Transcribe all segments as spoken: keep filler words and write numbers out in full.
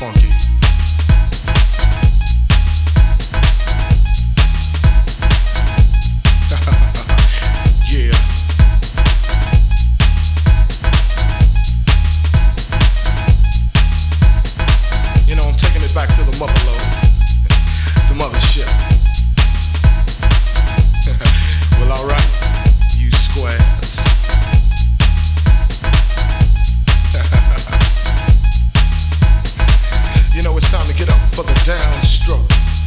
funky. Yeah. You know, I'm taking it back to the mother lode, the mothership. Well, alright, you squares. You know, it's time to get up for the downstroke.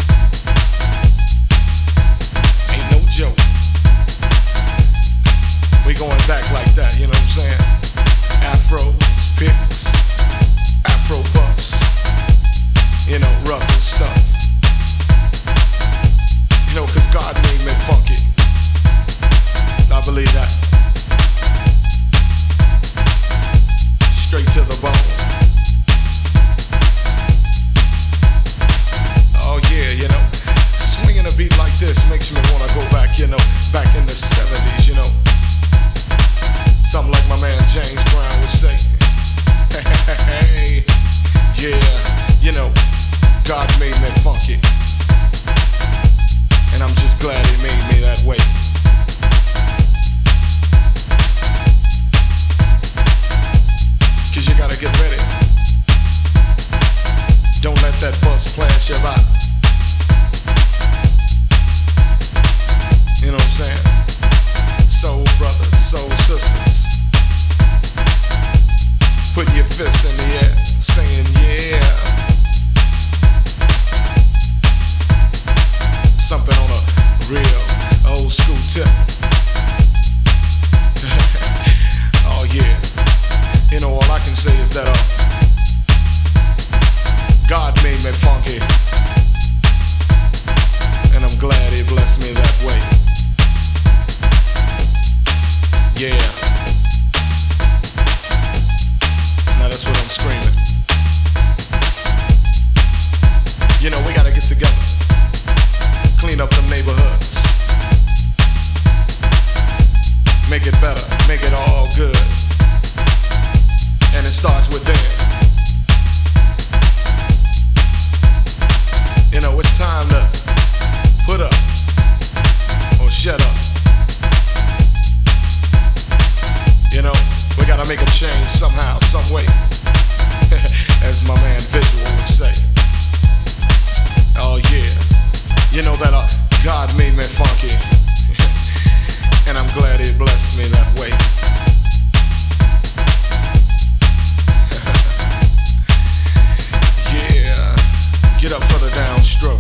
Ain't no joke. We going back like that, you know what I'm saying? Afros, picks, afro puffs, you know, rough and stuff. You know, cause God made me funky. I believe that. Straight to the bone. Oh yeah, you know, swinging a beat like this makes me wanna go back, you know, back in the seventies, you know. Something like my man James Brown would say. Hey, yeah, you know, God made me funky. And I'm just glad he made me that way. Cause you gotta get ready. Don't let that bus flash you by. You know what I'm saying? Soul brothers, soul sisters. Put your fists in the air, saying yeah. Something on a real old school tip. Oh yeah. You know, all I can say is that uh, God made me funky. And I'm glad he blessed me that way. Yeah. Now that's what I'm screaming. You know, we gotta get together. Clean up them neighborhoods. Make it better, make it all good. And it starts within. You know, it's time to put up or shut up. You know, we gotta make a change somehow, some way. As my man Visual would say. Oh yeah. You know that uh, God made me funky. And I'm glad he blessed me that way. Yeah. Get up for the downstroke.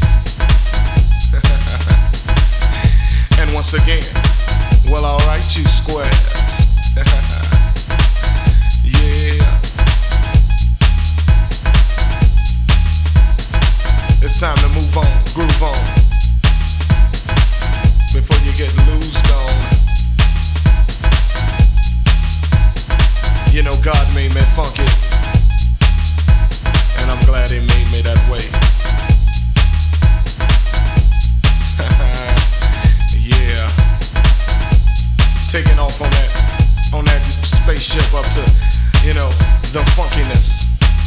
And once again, well, alright, you squares. Yeah. It's time to move on, groove on. Before you get loosed on. You know God made me funky. And I'm glad he made me that way. Yeah. Taking off on that on that spaceship up to, you know, the funkiness,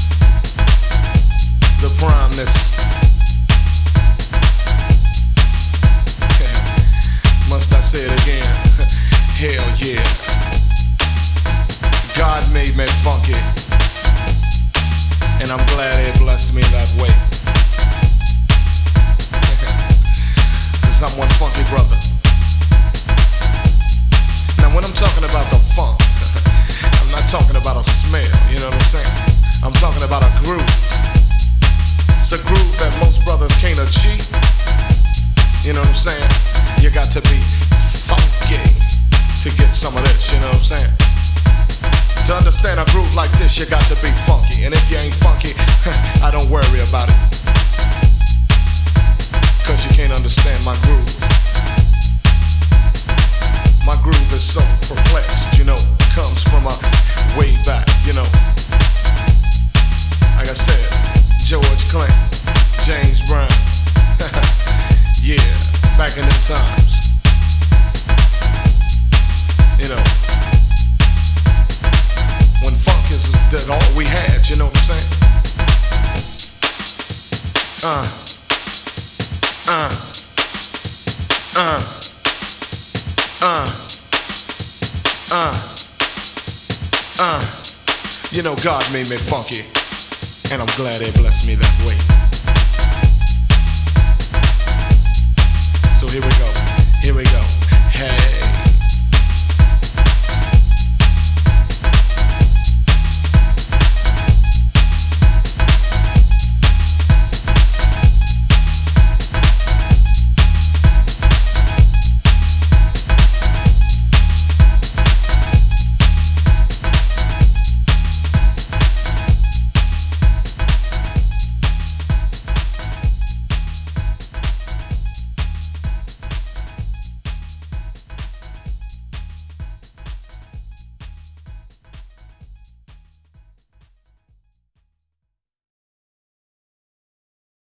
the primeness. Must I say it again? Hell yeah. God made me funky, and I'm glad he blessed me that way. Cause I'm one funky brother. Now when I'm talking about the funk, I'm not talking about a smell, you know what I'm saying? I'm talking about a groove. It's a groove that most brothers can't achieve. You know what I'm saying? You got to be funky to get some of this, you know what I'm saying? To understand a groove like this, you got to be funky. And if you ain't funky, I don't worry about it. Cause you can't understand my groove. My groove is so perplexed, you know, comes from a way back, you know. Like I said, George Clinton, James Brown. Yeah, back in them times. You know, when funk is that all we had, you know what I'm saying? Uh, uh, uh, uh, uh, uh. You know, God made me funky, and I'm glad He blessed me that way. So here we go, here we go. Hey.